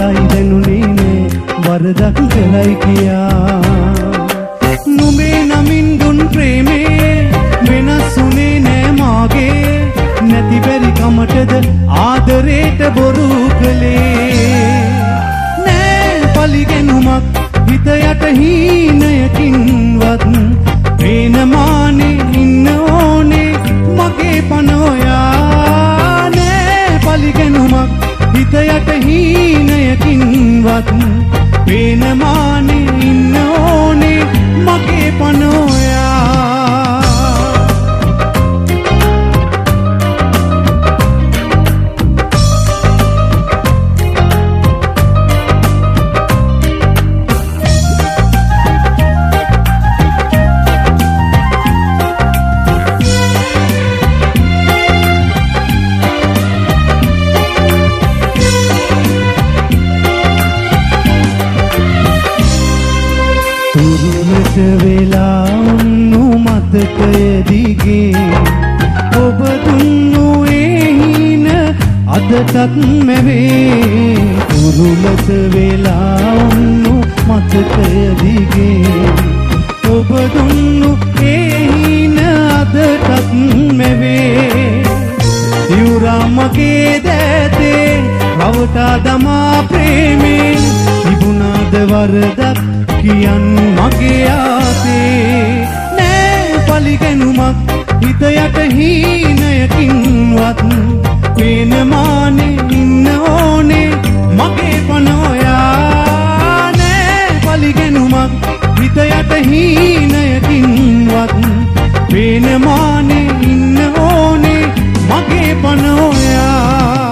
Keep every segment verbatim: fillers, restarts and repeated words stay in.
සත්තයි දැනුනේ නෑ වරදක් කරයි කියා. නුඹේ නමින් දුන් ප්‍රේමේ වෙනස් උනේ නෑ මාගේ නැති බැරි කමටද ආදරේට බොරු කළේ. නෑ පලිගෙනුමක් හිත යට හීනයකින්වත් ප්‍රේමමානේ ඉන්න ඕනේ මගේ පන ඔයා. නෑ පලිගෙනුමක් හිත යට හීනයකින්වත් ප්‍රේමමානේ ඉන්න ඕනේ මගේ පන ඔයා. තුරුලට වෙලා උන්නු මතකය දිගේ ඔබ දුන්නු ඒ හින අදටත් මැවේ. තුරුලට වෙලා උන්නු මතකය දිගේ ඔබ දුන්නු ඒ හින අදටත් මැවේ. යුරා මගේ දැතේ රවටා දමා ප්‍රේමේ තිබුණාද වරදක් කියන් මගේ ආතේ. නෑ පලිගෙනුමක් හිත යට හීනයකින්වත් ප්‍රේමමානේ ඉන්න ඕනේ මගේ පන ඔයා. නෑ පලිගෙනුමක් හිත යට හීනයකින්වත් ප්‍රේමමානේ ඉන්න ඕනේ මගේ පන ඔයා.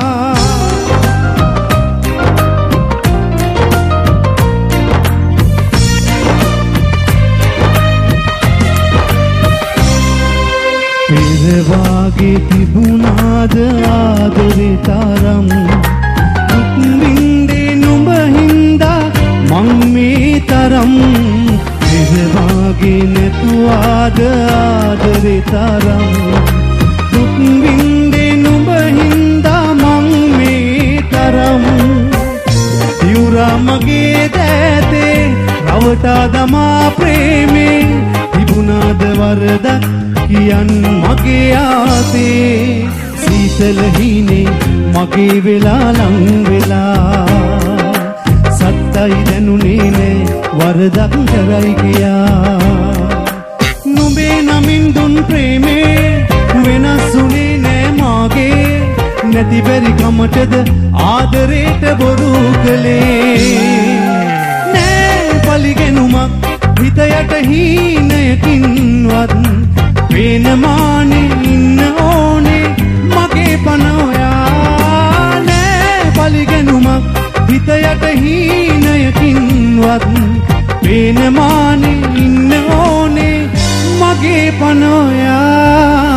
පෙරවාගේ තිබුණාද ආදරේ තරම් දුක් විඳේ නුඹ හින්දා මං මේ තරම්. පෙරවාගේ නැතුවාද ආදරේ තරම් දුක් විඳේ නුඹ හින්දා මං මේ තරම්. යුරා මගේ දැතේ රවටා දමා ප්‍රේමේ තිබුණාද වරදක් කියන් මගේ ආතේ. සීතල හීනේ මගේ වෙලා ලං වෙලා සත්තයි දැනුනේ නෑ වරදක් කරයි කියා. නුඹේ නමින් දුන් ප්‍රේමේ වෙනස් උනේ නෑ මාගේ නැති බැරි කමටද ආදරේට බොරු කළේ. නෑ පලිගෙනුමක් හිත යට හීනයකින්වත් ප්‍රේමමානේ ඉන්න ඕනේ මගේ පන ඔයා. නෑ පලිගෙනුමක් හිත යට හීනයකින්වත් ප්‍රේමමානේ ඉන්න ඕනේ මගේ පන ඔයා.